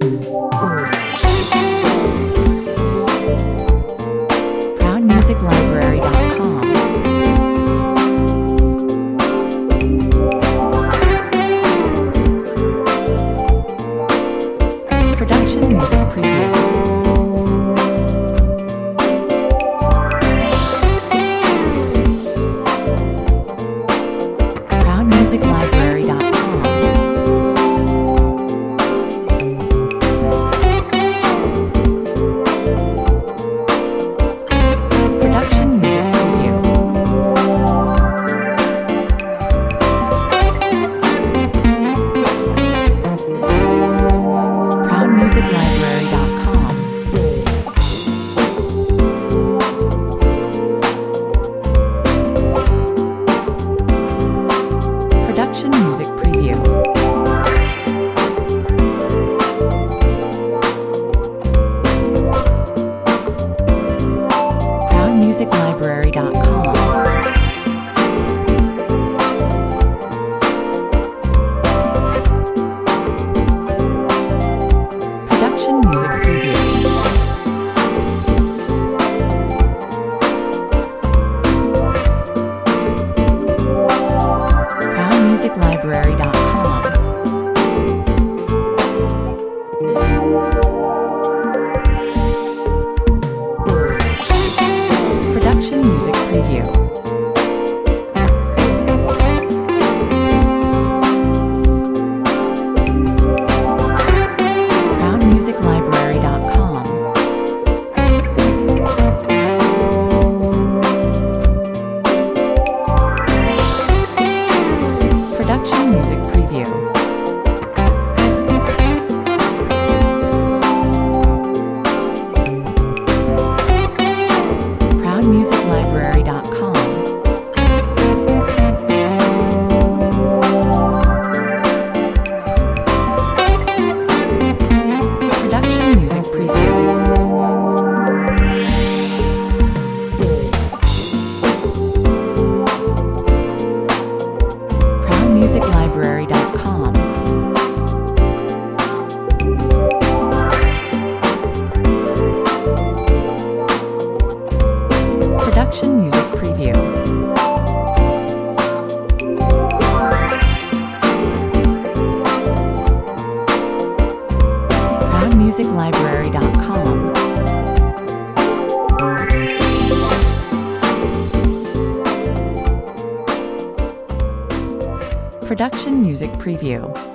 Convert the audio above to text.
ProudMusicLibrary.com. Production Music Preview. ProudMusicLibrary.com. Production Music Preview. ProudMusicLibrary.com. Production Music Preview. ProudMusicLibrary.com. Production Music Preview. ProudMusicLibrary.com. Production Music Preview. ProudMusicLibrary.com. Production Music Preview. ProudMusicLibrary.com. Production Music Preview. ProudMusicLibrary.com. Production Music Preview. ProudMusicLibrary.com. Production Music Preview.